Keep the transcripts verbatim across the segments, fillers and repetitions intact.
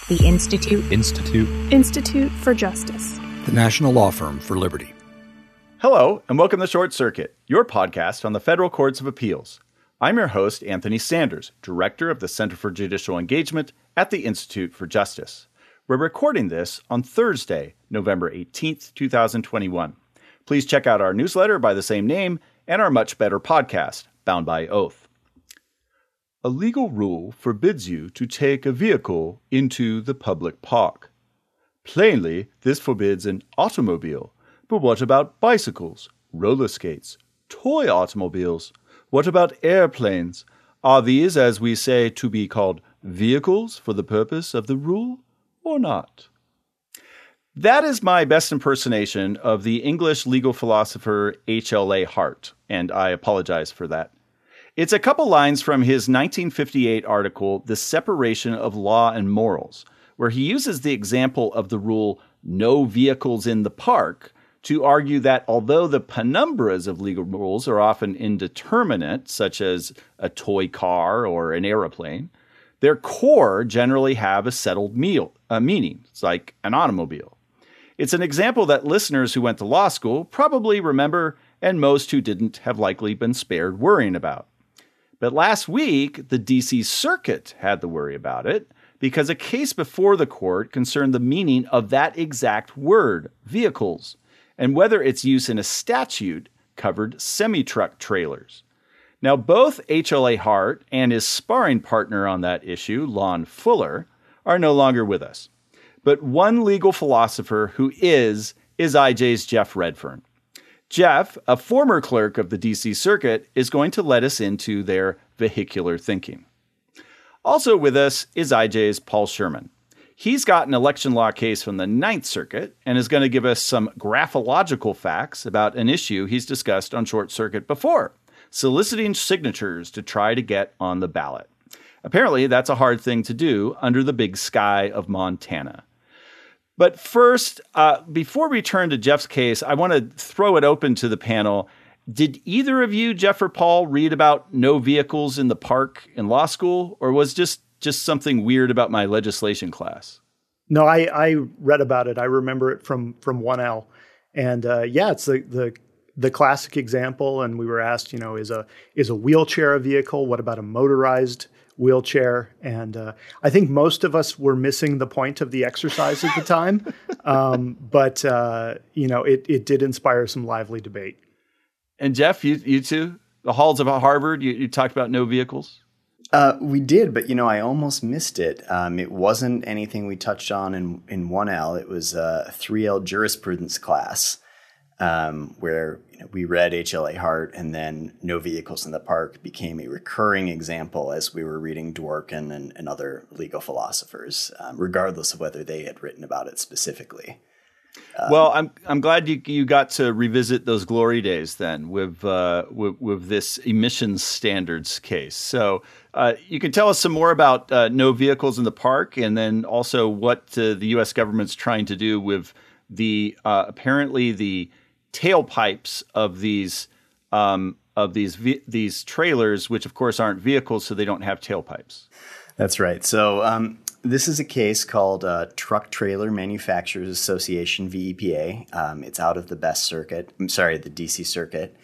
The Institute. Institute. Institute for Justice. The National Law Firm for Liberty. Hello, and welcome to Short Circuit, your podcast on the Federal Courts of Appeals. I'm your host, Anthony Sanders, Director of the Center for Judicial Engagement at the Institute for Justice. We're recording this on Thursday, November eighteenth, twenty twenty-one. Please check out our newsletter by the same name and our much better podcast, Bound by Oath. A legal rule forbids you to take a vehicle into the public park. Plainly, this forbids an automobile. But what about bicycles, roller skates, toy automobiles? What about airplanes? Are these, as we say, to be called vehicles for the purpose of the rule, or not? That is my best impersonation of the English legal philosopher H L A Hart, and I apologize for that. It's a couple lines from his nineteen fifty-eight article, The Separation of Law and Morals, where he uses the example of the rule, no vehicles in the park, to argue that although the penumbras of legal rules are often indeterminate, such as a toy car or an aeroplane, their core generally have a settled meal, uh, meaning. It's like an automobile. It's an example that listeners who went to law school probably remember, and most who didn't have likely been spared worrying about. But last week, the D C Circuit had to worry about it because a case before the court concerned the meaning of that exact word, vehicles, and whether its use in a statute covered semi-truck trailers. Now, both H L A Hart and his sparring partner on that issue, Lon Fuller, are no longer with us. But one legal philosopher who is, is I J's Jeff Redfern. Jeff, a former clerk of the D C Circuit, is going to let us into their vehicular thinking. Also with us is I J's Paul Sherman. He's got an election law case from the Ninth Circuit and is going to give us some graphological facts about an issue he's discussed on Short Circuit before, soliciting signatures to try to get on the ballot. Apparently, that's a hard thing to do under the big sky of Montana. But first, uh, before we turn to Jeff's case, I want to throw it open to the panel. Did either of you, Jeff or Paul, read about no vehicles in the park in law school, or was just just something weird about my legislation class? No, I, I read about it. I remember it from from one L, and uh, yeah, it's the the the classic example. And we were asked, you know, is a is a wheelchair a vehicle? What about a motorized wheelchair? And uh, I think most of us were missing the point of the exercise at the time. um, but, uh, you know, it, it did inspire some lively debate. And Jeff, you, you too? The halls of Harvard, you, you talked about no vehicles? Uh, we did, but, you know, I almost missed it. Um, it wasn't anything we touched on in, in one L. It was a three L jurisprudence class um, where you know, we read H L A Hart, and then no vehicles in the park became a recurring example as we were reading Dworkin and, and other legal philosophers, um, regardless of whether they had written about it specifically. Um, well, I'm I'm glad you you got to revisit those glory days then with uh, with, with this emissions standards case. So uh, you can tell us some more about uh, no vehicles in the park, and then also what uh, the U S government's trying to do with the uh, apparently the tailpipes of these um, of these ve- these trailers, which of course aren't vehicles, so they don't have tailpipes. That's right. So. Um, This is a case called uh, Truck Trailer Manufacturers Association, V E P A. Um, it's out of the Best Circuit. I'm sorry, the D C Circuit.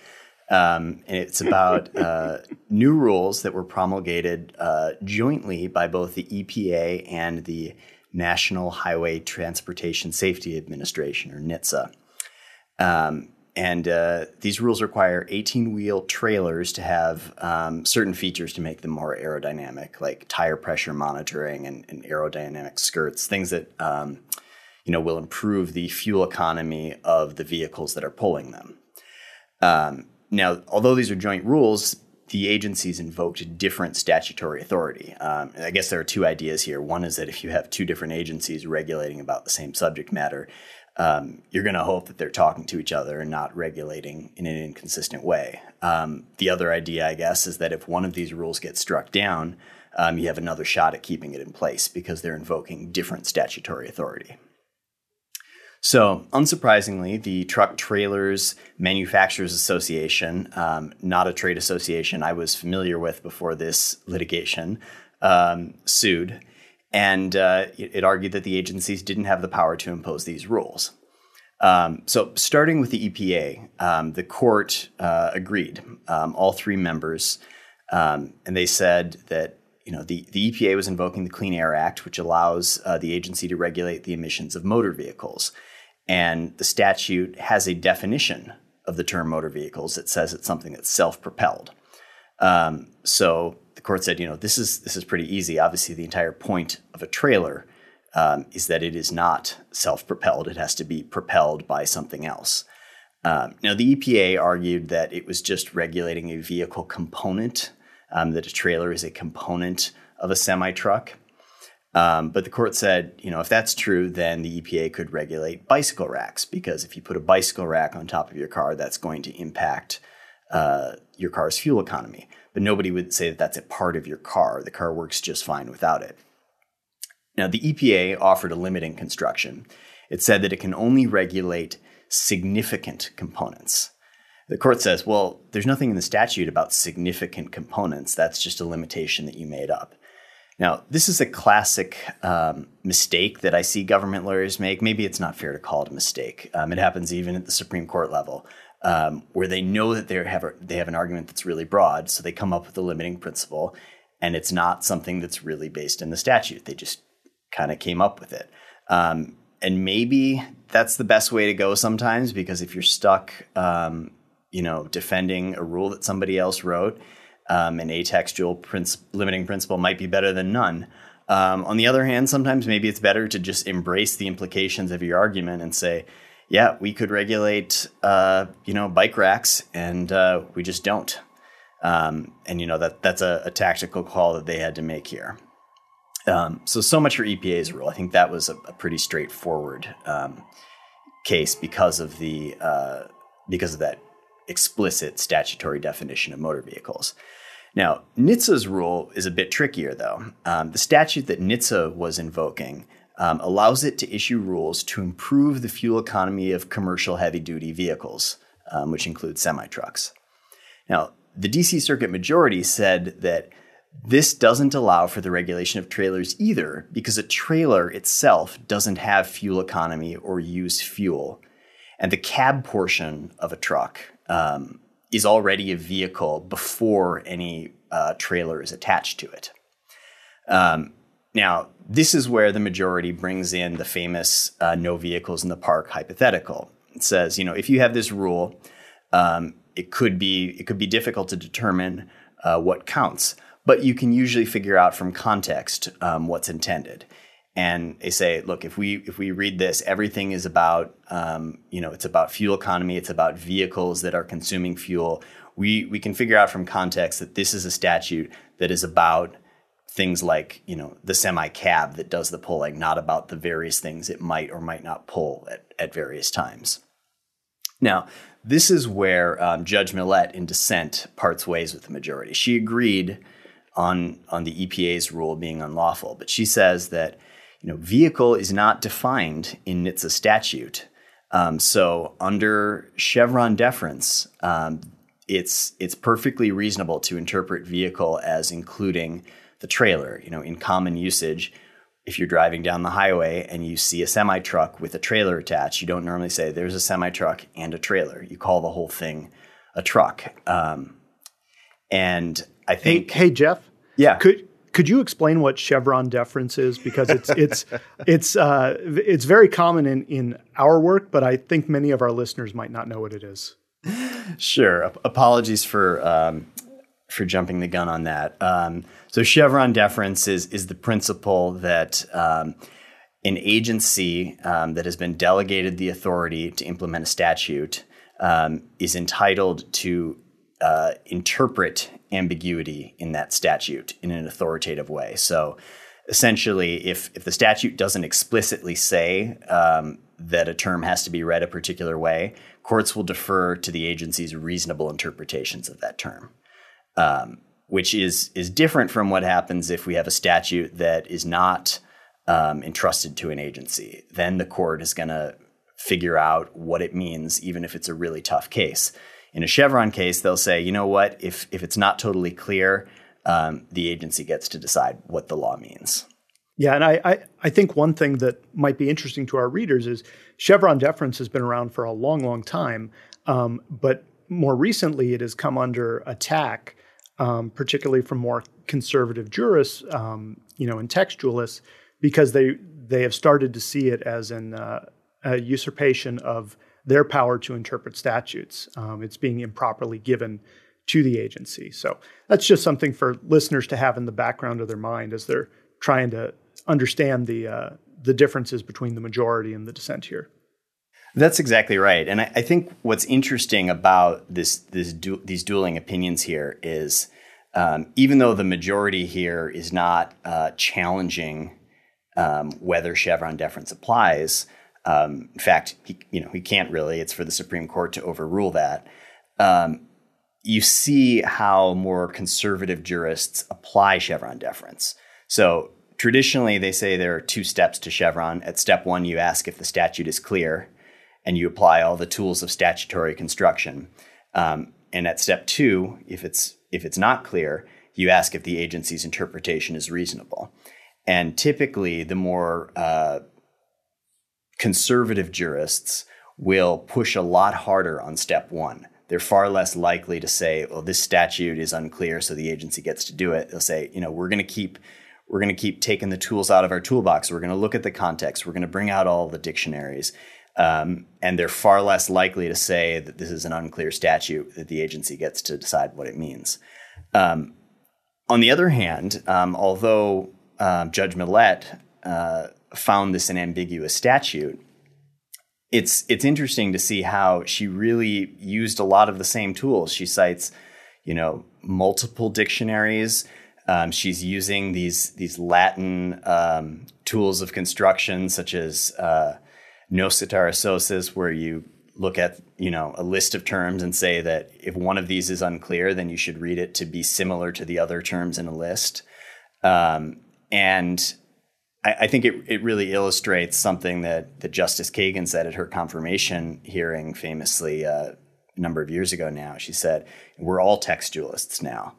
Um, and it's about uh, new rules that were promulgated uh, jointly by both the E P A and the National Highway Transportation Safety Administration, or N H T S A. Um, And uh, these rules require eighteen-wheel trailers to have um, certain features to make them more aerodynamic, like tire pressure monitoring and, and aerodynamic skirts, things that um, you know will improve the fuel economy of the vehicles that are pulling them. Um, now, although these are joint rules, the agencies invoked different statutory authority. Um, I guess there are two ideas here. One is that if you have two different agencies regulating about the same subject matter, Um, you're going to hope that they're talking to each other and not regulating in an inconsistent way. Um, the other idea, I guess, is that if one of these rules gets struck down, um, you have another shot at keeping it in place because they're invoking different statutory authority. So, unsurprisingly, the Truck Trailers Manufacturers Association, um, not a trade association I was familiar with before this litigation, um, sued. And uh, it, it argued that the agencies didn't have the power to impose these rules. Um, so starting with the E P A, um, the court uh, agreed, um, all three members, um, and they said that you know the, the E P A was invoking the Clean Air Act, which allows uh, the agency to regulate the emissions of motor vehicles. And the statute has a definition of the term motor vehicles that says it's something that's self-propelled. Um, so the court said, you know, this is this is pretty easy. Obviously, the entire point of a trailer um, is that it is not self-propelled. It has to be propelled by something else. Um, now, the E P A argued that it was just regulating a vehicle component, um, that a trailer is a component of a semi-truck. Um, but the court said, you know, if that's true, then the E P A could regulate bicycle racks, because if you put a bicycle rack on top of your car, that's going to impact uh, your car's fuel economy. But nobody would say that that's a part of your car. The car works just fine without it. Now, the E P A offered a limiting construction. It said that it can only regulate significant components. The court says, well, there's nothing in the statute about significant components. That's just a limitation that you made up. Now, this is a classic um, mistake that I see government lawyers make. Maybe it's not fair to call it a mistake. Um, it happens even at the Supreme Court level, um, where they know that they have a, they have an argument that's really broad, so they come up with a limiting principle, and it's not something that's really based in the statute. They just kind of came up with it. Um, and maybe that's the best way to go sometimes, because if you're stuck, um, you know, defending a rule that somebody else wrote, Um, an atextual princ- limiting principle might be better than none. Um, on the other hand, sometimes maybe it's better to just embrace the implications of your argument and say, yeah, we could regulate, uh, you know, bike racks, and uh, we just don't. Um, and, you know, that that's a, a tactical call that they had to make here. Um, so, so much for E P A's rule. I think that was a, a pretty straightforward um, case because of the uh, because of that explicit statutory definition of motor vehicles. Now, N H T S A's rule is a bit trickier, though. Um, the statute that N H T S A was invoking um, allows it to issue rules to improve the fuel economy of commercial heavy-duty vehicles, um, which include semi-trucks. Now, the D C Circuit majority said that this doesn't allow for the regulation of trailers either, because a trailer itself doesn't have fuel economy or use fuel. And the cab portion of a truck um, is already a vehicle before any uh, trailer is attached to it. Um, now, this is where the majority brings in the famous uh, no vehicles in the park hypothetical. It says, you know, if you have this rule, um, it could be it could be difficult to determine uh, what counts, but you can usually figure out from context um, what's intended. And they say, look, if we if we read this, everything is about, um, you know, it's about fuel economy. It's about vehicles that are consuming fuel. We we can figure out from context that this is a statute that is about things like, you know, the semi-cab that does the pulling, not about the various things it might or might not pull at, at various times. Now, this is where um, Judge Millett in dissent parts ways with the majority. She agreed on on the E P A's rule being unlawful, but she says that, you know, vehicle is not defined in N H T S A statute. Um, so under Chevron deference, um, it's it's perfectly reasonable to interpret vehicle as including the trailer. You know, in common usage, if you're driving down the highway and you see a semi-truck with a trailer attached, you don't normally say there's a semi-truck and a trailer. You call the whole thing a truck. Um, and I think... Hey, hey Jeff? Yeah. Could could you explain what Chevron deference is? Because it's it's it's uh, it's very common in, in our work, but I think many of our listeners might not know what it is. Sure. Apologies for um, for jumping the gun on that. Um, so Chevron deference is is the principle that um, an agency um, that has been delegated the authority to implement a statute um, is entitled to uh, interpret ambiguity in that statute in an authoritative way. So essentially, if if the statute doesn't explicitly say um, that a term has to be read a particular way, courts will defer to the agency's reasonable interpretations of that term, um, which is is different from what happens if we have a statute that is not um, entrusted to an agency. Then the court is going to figure out what it means, even if it's a really tough case. In a Chevron case, they'll say, you know what, if if it's not totally clear, um, the agency gets to decide what the law means. Yeah, and I, I, I think one thing that might be interesting to our readers is Chevron deference has been around for a long, long time, um, but more recently it has come under attack, um, particularly from more conservative jurists, um, you know, and textualists, because they they have started to see it as an uh, a usurpation of their power to interpret statutes. Um, it's being improperly given to the agency. So that's just something for listeners to have in the background of their mind as they're trying to understand the uh, the differences between the majority and the dissent here. That's exactly right, and I, I think what's interesting about this this du- these dueling opinions here is um, even though the majority here is not uh, challenging um, whether Chevron deference applies. Um, in fact, he, you know, he can't really. It's for the Supreme Court to overrule that. Um, you see how more conservative jurists apply Chevron deference. So traditionally, they say there are two steps to Chevron. At step one, you ask if the statute is clear, and you apply all the tools of statutory construction. Um, and at step two, if it's if it's not clear, you ask if the agency's interpretation is reasonable. And typically, the more uh, conservative jurists will push a lot harder on step one. They're far less likely to say, well, this statute is unclear, so the agency gets to do it. They'll say, you know, we're going to keep we're going to keep taking the tools out of our toolbox. We're going to look at the context. We're going to bring out all the dictionaries. Um, and they're far less likely to say that this is an unclear statute, that the agency gets to decide what it means. Um, on the other hand, um, although uh, Judge Millett uh, found this an ambiguous statute, it's it's interesting to see how she really used a lot of the same tools. She cites, you know, multiple dictionaries. Um, she's using these these Latin um, tools of construction, such as uh, nocitar associs, where you look at, you know, a list of terms and say that if one of these is unclear, then you should read it to be similar to the other terms in a list. Um, and I, I think it, it really illustrates something that, that Justice Kagan said at her confirmation hearing famously uh, a number of years ago now. She said, we're all textualists now.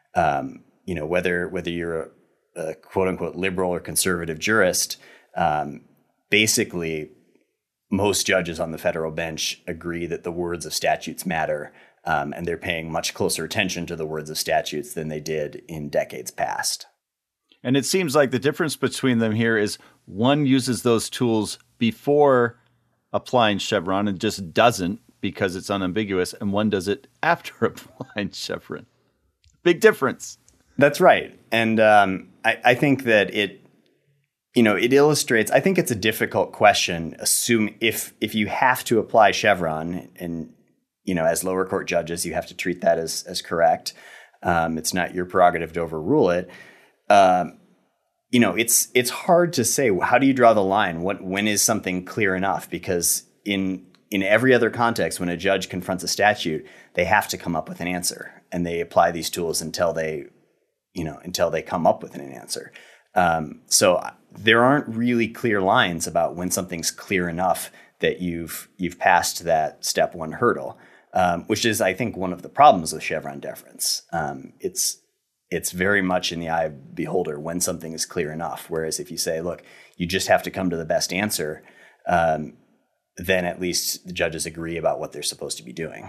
Um, you know, whether whether you're a, a quote unquote liberal or conservative jurist, um, basically most judges on the federal bench agree that the words of statutes matter, um, and they're paying much closer attention to the words of statutes than they did in decades past. And it seems like the difference between them here is one uses those tools before applying Chevron and just doesn't because it's unambiguous, and one does it after applying Chevron. Big difference. That's right. And um, I, I think that it, you know, it illustrates, I think it's a difficult question. Assume if if you have to apply Chevron and, you know, as lower court judges, you have to treat that as, as correct. Um, it's not your prerogative to overrule it. Um, you know, it's it's hard to say, how do you draw the line? What when is something clear enough? Because in in every other context, when a judge confronts a statute, they have to come up with an answer, and they apply these tools until they, you know, until they come up with an answer. Um, so there aren't really clear lines about when something's clear enough that you've you've passed that step one hurdle, um, which is, I think, one of the problems with Chevron deference. Um, it's it's very much in the eye of the beholder when something is clear enough. Whereas if you say, look, you just have to come to the best answer, um, then at least the judges agree about what they're supposed to be doing.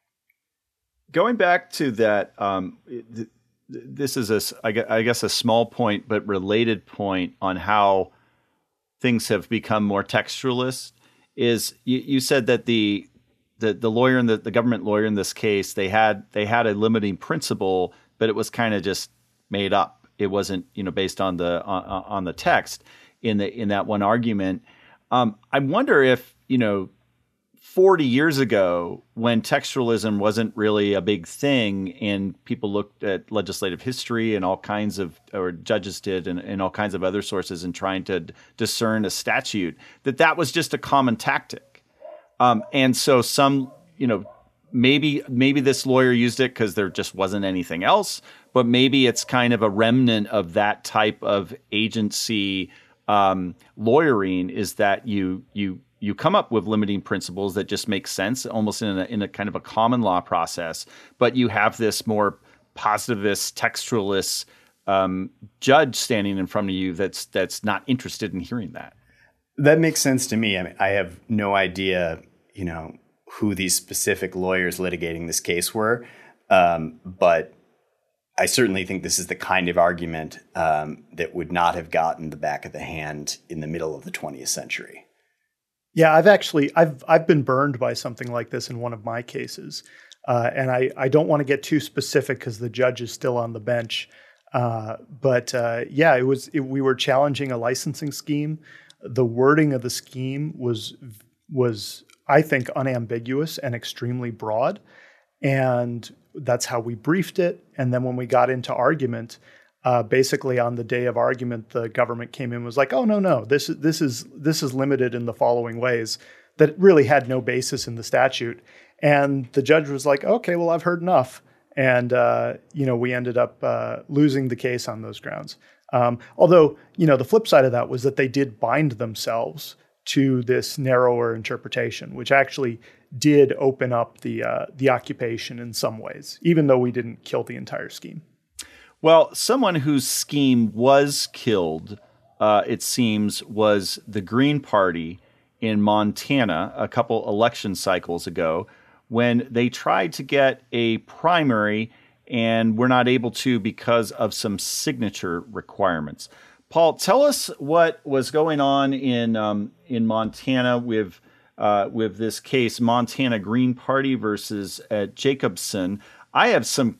Going back to that, um, th- this is, a, I guess, a small point, but related point on how things have become more textualist is you, you said that the, the the lawyer and the, the government lawyer in this case, they had they had a limiting principle, but it was kind of just made up. It wasn't, you know, based on the on, on the text in the in that one argument. Um, I wonder if, you know, forty years ago, when textualism wasn't really a big thing and people looked at legislative history and all kinds of, or judges did, and, and all kinds of other sources in trying to d- discern a statute, that that was just a common tactic. Um, and so some, you know, maybe maybe this lawyer used it because there just wasn't anything else, but maybe it's kind of a remnant of that type of agency um, lawyering, is that you you you come up with limiting principles that just make sense almost in a, in a kind of a common law process, but you have this more positivist, textualist um, judge standing in front of you that's that's not interested in hearing that. That makes sense to me. I mean, I have no idea, you know, who these specific lawyers litigating this case were, um, but I certainly think this is the kind of argument um, that would not have gotten the back of the hand in the middle of the twentieth century. Yeah, I've actually I've I've been burned by something like this in one of my cases, uh, and I I don't want to get too specific because the judge is still on the bench. Uh, but uh, yeah, it was it, we were challenging a licensing scheme. The wording of the scheme was was I think unambiguous and extremely broad, and that's how we briefed it. And then when we got into argument, uh, basically on the day of argument, the government came in and was like, "Oh no, no, this is this is this is limited in the following ways," that really had no basis in the statute. And the judge was like, "Okay, well, I've heard enough." And uh, you know, we ended up uh, losing the case on those grounds. Um, although, you know, the flip side of that was that they did bind themselves to this narrower interpretation, which actually did open up the uh, the occupation in some ways, even though we didn't kill the entire scheme. Well, someone whose scheme was killed, uh, it seems, was the Green Party in Montana a couple election cycles ago when they tried to get a primary and were not able to because of some signature requirements. Paul, tell us what was going on in um, in Montana with uh, with this case, Montana Green Party versus uh, Jacobson. I have some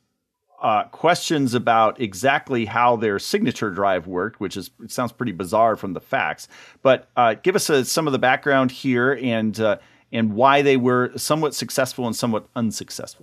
uh, questions about exactly how their signature drive worked, which is it sounds pretty bizarre from the facts. But uh, give us a, some of the background here and uh, and why they were somewhat successful and somewhat unsuccessful.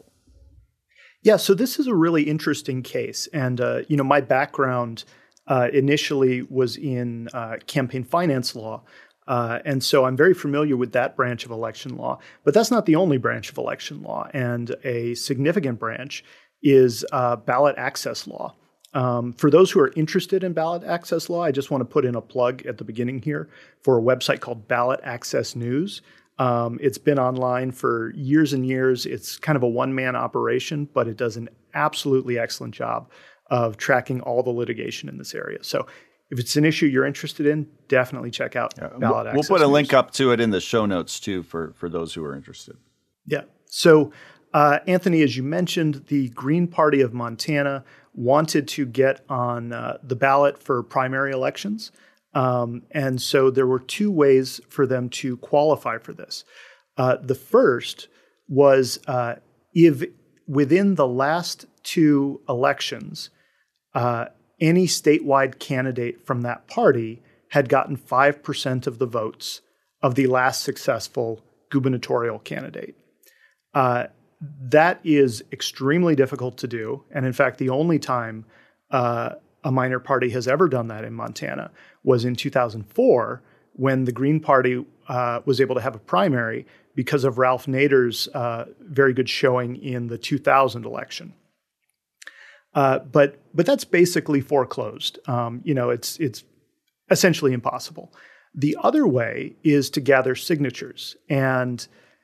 Yeah, so this is a really interesting case, and uh, you know, my background uh, initially was in uh, campaign finance law, uh, and so I'm very familiar with that branch of election law. But that's not the only branch of election law, and a significant branch is uh, ballot access law. Um, for those who are interested in ballot access law, I just want to put in a plug at the beginning here for a website called Ballot Access News. Um, it's been online for years and years. It's kind of a one-man operation, but it does an absolutely excellent job of tracking all the litigation in this area. So if it's an issue you're interested in, definitely check out yeah, Ballot we'll, Access We'll put a News. link up to it in the show notes, too, for, for those who are interested. Yeah. So, uh, Anthony, as you mentioned, the Green Party of Montana wanted to get on uh, the ballot for primary elections. Um, and so there were two ways for them to qualify for this. Uh, the first was uh, if within the last two elections, uh, any statewide candidate from that party had gotten five percent of the votes of the last successful gubernatorial candidate. Uh, that is extremely difficult to do. And in fact, the only time uh, a minor party has ever done that in Montana was in two thousand four when the Green Party uh, was able to have a primary because of Ralph Nader's uh, very good showing in the two thousand election. Uh, but but that's basically foreclosed. Um, you know, it's it's essentially impossible. The other way is to gather signatures, and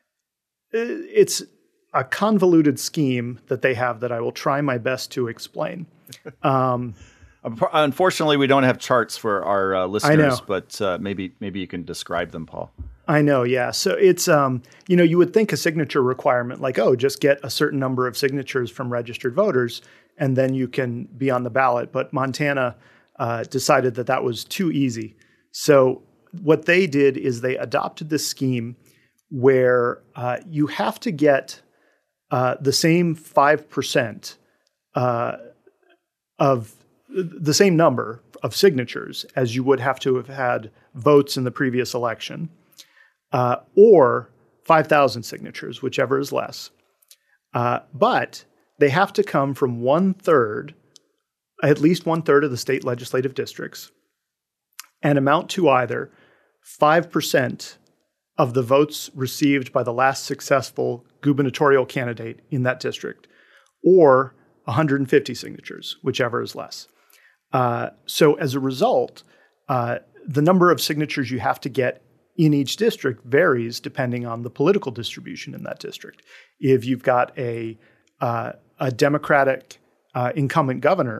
it's a convoluted scheme that they have that I will try my best to explain. Um, Unfortunately, we don't have charts for our uh, listeners, know. but uh, maybe maybe you can describe them, Paul. I know, yeah. So it's, um, you know, you would think a signature requirement like, oh, just get a certain number of signatures from registered voters, and then you can be on the ballot. But Montana uh, decided that that was too easy. So what they did is they adopted this scheme where uh, you have to get uh, the same five percent uh, of the same number of signatures as you would have to have had votes in the previous election, uh, or five thousand signatures, whichever is less. Uh, but they have to come from one third, at least one third of the state legislative districts, and amount to either five percent of the votes received by the last successful gubernatorial candidate in that district, or one hundred fifty signatures, whichever is less. Uh, so as a result, uh, the number of signatures you have to get in each district varies depending on the political distribution in that district. If you've got a uh, a Democratic uh, incumbent governor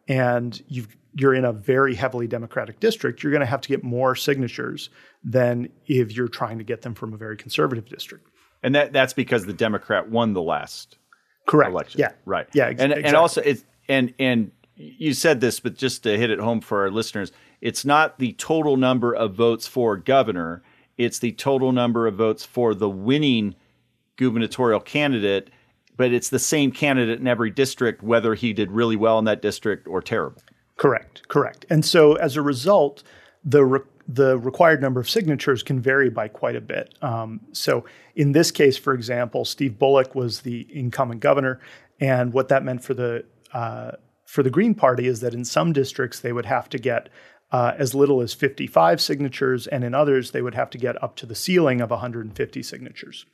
and you've, you're in a very heavily Democratic district, you're going to have to get more signatures than if you're trying to get them from a very conservative district. And that that's because the Democrat won the last Correct. election. Yeah. Right. Yeah. Ex- and exactly. and also it's and and you said this, but just to hit it home for our listeners, it's not the total number of votes for governor, it's the total number of votes for the winning gubernatorial candidate, but it's the same candidate in every district, whether he did really well in that district or terrible. Correct. Correct. And so as a result, the re- the required number of signatures can vary by quite a bit. Um, so in this case, for example, Steve Bullock was the incumbent governor, and what that meant for the uh, for the Green Party is that in some districts they would have to get uh, as little as fifty-five signatures, and in others they would have to get up to the ceiling of one hundred fifty signatures.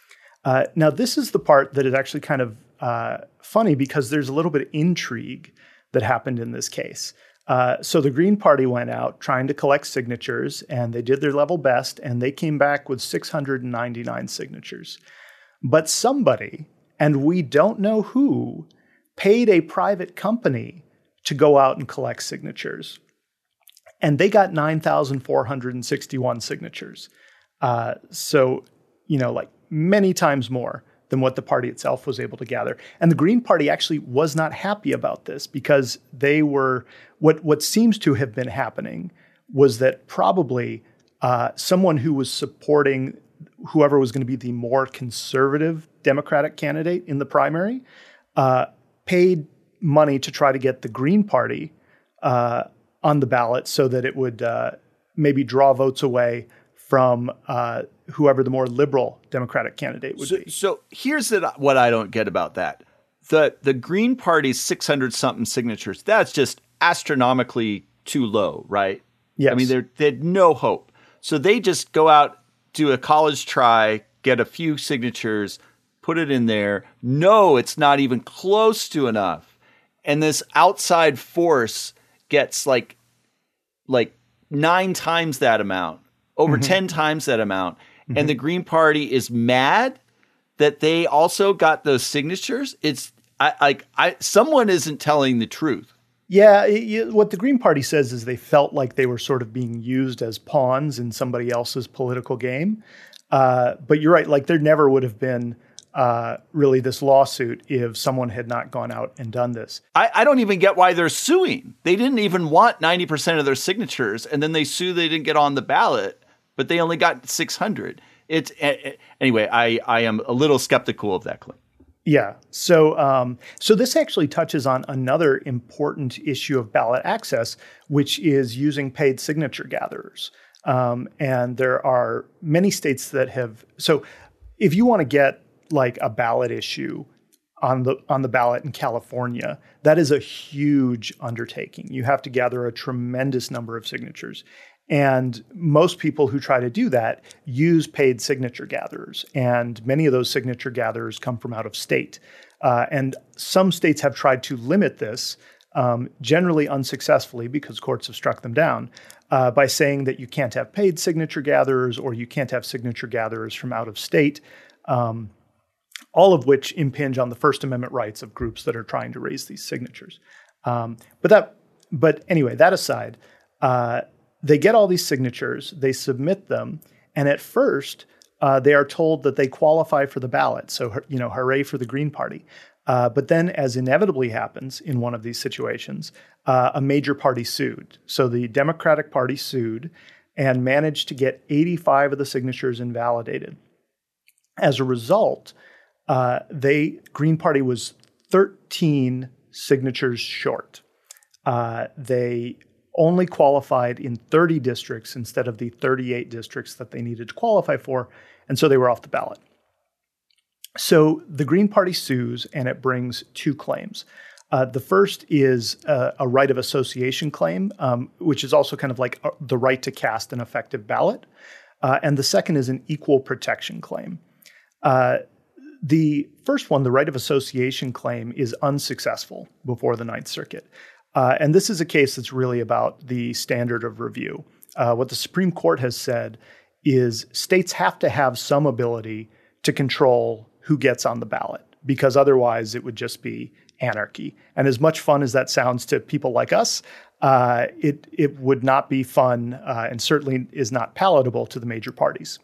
Uh, now, this is the part that is actually kind of uh, funny because there's a little bit of intrigue that happened in this case. Uh, so the Green Party went out trying to collect signatures, and they did their level best, and they came back with six hundred ninety-nine signatures. But somebody, and we don't know who, paid a private company to go out and collect signatures. And they got nine thousand four hundred sixty-one signatures. Uh, so, you know, like many times more than what the party itself was able to gather. And the Green Party actually was not happy about this because they were, what, what seems to have been happening was that probably uh, someone who was supporting whoever was going to be the more conservative Democratic candidate in the primary uh, paid money to try to get the Green Party uh, on the ballot so that it would uh, maybe draw votes away from uh, whoever the more liberal Democratic candidate would so, be. So here's the, what I don't get about that. The the Green Party's six hundred something signatures, that's just astronomically too low, right? Yes. I mean, they're, they had no hope. So they just go out, do a college try, get a few signatures, put it in there. No, it's not even close to enough. And this outside force gets like, like nine times that amount. Over mm-hmm. ten times that amount. Mm-hmm. And the Green Party is mad that they also got those signatures. It's I, like I, someone isn't telling the truth. Yeah, it, what the Green Party says is they felt like they were sort of being used as pawns in somebody else's political game. Uh, but you're right, like there never would have been uh, really this lawsuit if someone had not gone out and done this. I, I don't even get why they're suing. They didn't even want ninety percent of their signatures, and then they sue they didn't get on the ballot. But they only got six hundred. It's anyway. I, I am a little skeptical of that claim. Yeah. So um, so this actually touches on another important issue of ballot access, which is using paid signature gatherers. Um, and there are many states that have. So if you want to get like a ballot issue on the on the ballot in California, that is a huge undertaking. You have to gather a tremendous number of signatures. And most people who try to do that use paid signature gatherers. And many of those signature gatherers come from out of state. Uh, and some states have tried to limit this, um, generally unsuccessfully because courts have struck them down, uh, by saying that you can't have paid signature gatherers or you can't have signature gatherers from out of state, um, all of which impinge on the First Amendment rights of groups that are trying to raise these signatures. Um, but that, but anyway, that aside, uh, they get all these signatures, they submit them, and at first uh, they are told that they qualify for the ballot. So, you know, hooray for the Green Party. Uh, but then, as inevitably happens in one of these situations, uh, a major party sued. So the Democratic Party sued and managed to get eighty-five of the signatures invalidated. As a result, uh, they Green Party was thirteen signatures short. Uh, they only qualified in thirty districts instead of the thirty-eight districts that they needed to qualify for, and so they were off the ballot. So the Green Party sues, and it brings two claims. Uh, the first is a, a right of association claim, um, which is also kind of like a, the right to cast an effective ballot. Uh, and the second is an equal protection claim. Uh, the first one, the right of association claim, is unsuccessful before the Ninth Circuit. Uh, and this is a case that's really about the standard of review. Uh, what the Supreme Court has said is states have to have some ability to control who gets on the ballot, because otherwise it would just be, anarchy. And as much fun as that sounds to people like us, uh, it it would not be fun uh, and certainly is not palatable to the major parties.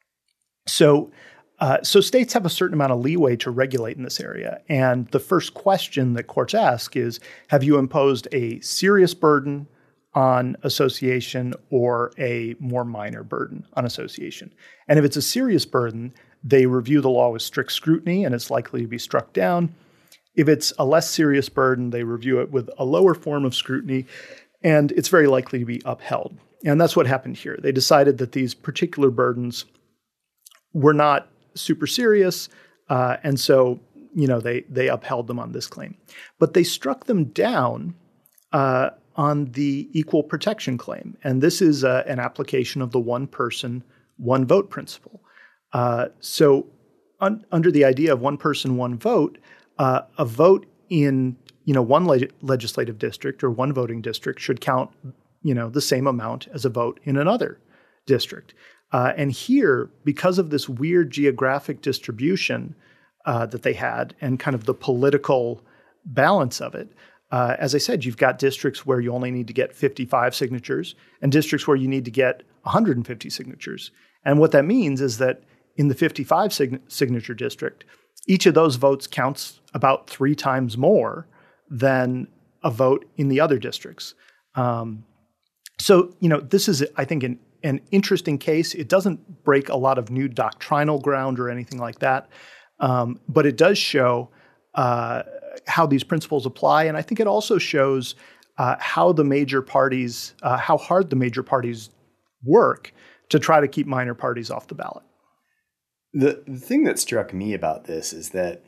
So, uh, so states have a certain amount of leeway to regulate in this area. And the first question that courts ask is, have you imposed a serious burden on association or a more minor burden on association? And if it's a serious burden, they review the law with strict scrutiny and it's likely to be struck down. If it's a less serious burden, they review it with a lower form of scrutiny and it's very likely to be upheld. And that's what happened here. They decided that these particular burdens were not super serious, uh, and so you know they they upheld them on this claim. But they struck them down uh, on the equal protection claim. And this is uh, an application of the one person, one vote principle. Uh, so un- under the idea of one person, one vote, uh, a vote in you know one leg- legislative district or one voting district should count you know the same amount as a vote in another district. Uh, and here, because of this weird geographic distribution uh, that they had and kind of the political balance of it, uh, as I said, you've got districts where you only need to get fifty-five signatures and districts where you need to get one hundred fifty signatures. And what that means is that in the fifty-five sign- signature district, each of those votes counts about three times more than a vote in the other districts. Um, so, you know, this is, I think, an an interesting case. It doesn't break a lot of new doctrinal ground or anything like that, um, but it does show uh, how these principles apply. And I think it also shows uh, how the major parties, uh, how hard the major parties work to try to keep minor parties off the ballot. The, the thing that struck me about this is that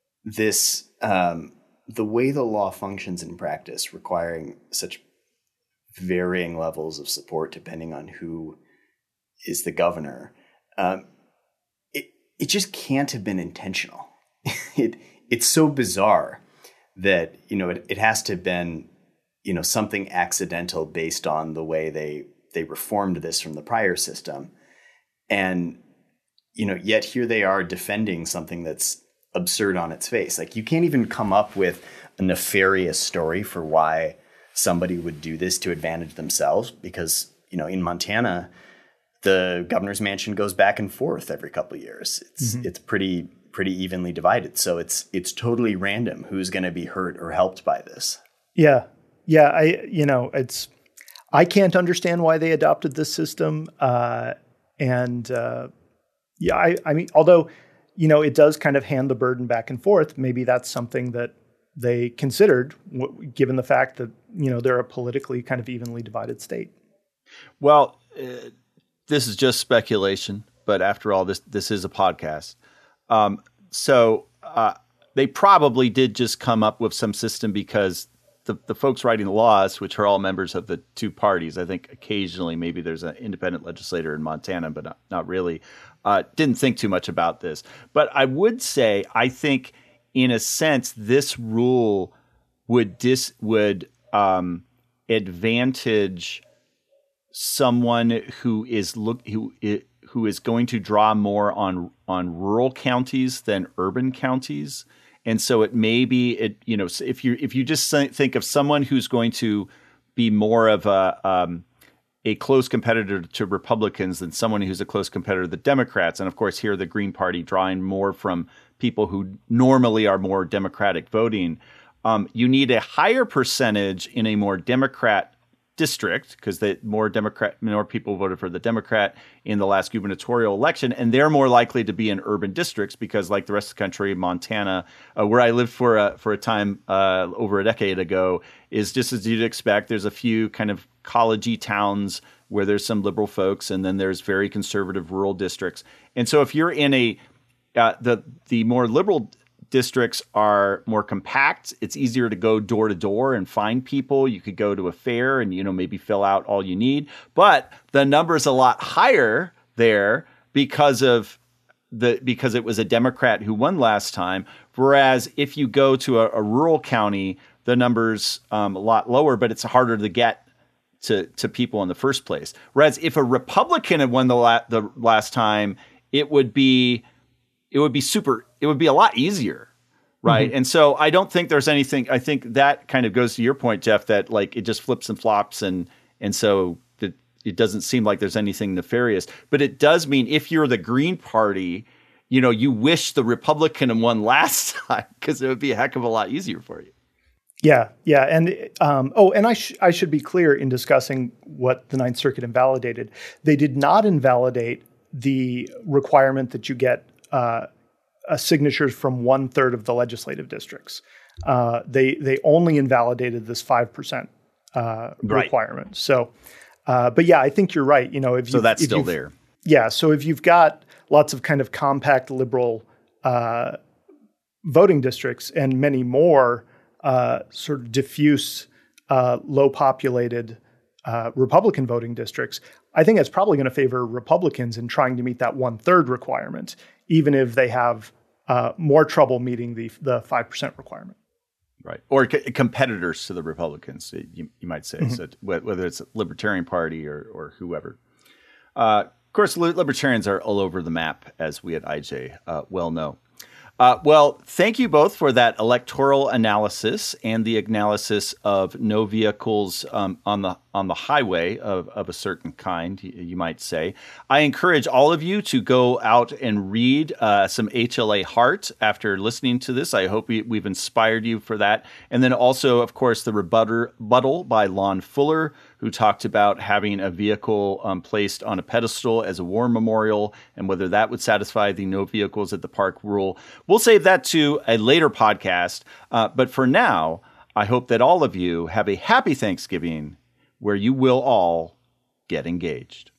this, um, the way the law functions in practice, requiring such varying levels of support depending on who is the governor, um, it it just can't have been intentional. it it's so bizarre that you know it, it has to have been you know something accidental based on the way they they reformed this from the prior system, and you know yet here they are defending something that's absurd on its face. Like you can't even come up with a nefarious story for why somebody would do this to advantage themselves, because, you know, in Montana, the governor's mansion goes back and forth every couple of years. It's mm-hmm. it's pretty pretty evenly divided. So it's it's totally random who's going to be hurt or helped by this. Yeah. Yeah. I, you know, it's, I can't understand why they adopted this system. Uh, and uh, yeah, I, I mean, although, you know, it does kind of hand the burden back and forth. Maybe that's something that they considered, w- given the fact that, you know, they're a politically kind of evenly divided state. Well, uh, this is just speculation, but after all, this this is a podcast. Um, so uh, they probably did just come up with some system because the, the folks writing the laws, which are all members of the two parties, I think occasionally maybe there's an independent legislator in Montana, but not, not really, uh, didn't think too much about this. But I would say, I think, in a sense, this rule would dis would um, advantage someone who is look who who is going to draw more on on rural counties than urban counties, and so it may be it you know if you if you just think of someone who's going to be more of a um, a close competitor to Republicans than someone who's a close competitor to the Democrats, and of course here the Green Party drawing more from people who normally are more Democratic voting, um, you need a higher percentage in a more Democrat district because the more Democrat, more people voted for the Democrat in the last gubernatorial election, and they're more likely to be in urban districts because, like the rest of the country, Montana, uh, where I lived for a for a time uh, over a decade ago, is just as you'd expect. There's a few kind of college-y towns where there's some liberal folks, and then there's very conservative rural districts. And so, if you're in a Uh, the the more liberal districts are more compact. It's easier to go door to door and find people. You could go to a fair and, you know, maybe fill out all you need. But the number's a lot higher there because of the because it was a Democrat who won last time. Whereas if you go to a, a rural county, the number's um, a lot lower, but it's harder to get to to people in the first place. Whereas if a Republican had won the la- the last time, it would be It would be super. It would be a lot easier, right? Mm-hmm. And so I don't think there's anything. I think that kind of goes to your point, Jeff, that like it just flips and flops, and and so that it doesn't seem like there's anything nefarious. But it does mean if you're the Green Party, you know, you wish the Republican won last time because it would be a heck of a lot easier for you. Yeah, yeah, and um, oh, and I sh- I should be clear in discussing what the Ninth Circuit invalidated. They did not invalidate the requirement that you get uh, a signatures from one third of the legislative districts. Uh, they they only invalidated this five percent uh, right. requirement. So, uh, but yeah, I think you're right. You know, if so you, that's if still there. Yeah, so if you've got lots of kind of compact liberal uh, voting districts and many more. Uh, sort of diffuse, uh, low-populated uh, Republican voting districts, I think that's probably going to favor Republicans in trying to meet that one-third requirement, even if they have uh, more trouble meeting the the five percent requirement. Right. Or c- competitors to the Republicans, you, you might say, mm-hmm. so whether it's a Libertarian Party or, or whoever. Uh, of course, li- Libertarians are all over the map, as we at I J uh, well know. Uh, well, thank you both for that electoral analysis and the analysis of no vehicles um, on the on the highway of, of a certain kind, you, you might say. I encourage all of you to go out and read uh, some H L A Heart after listening to this. I hope we, we've inspired you for that. And then also, of course, the rebuttal by Lon Fuller, who talked about having a vehicle um, placed on a pedestal as a war memorial and whether that would satisfy the no vehicles at the park rule. We'll save that to a later podcast. Uh, but for now, I hope that all of you have a happy Thanksgiving where you will all get engaged.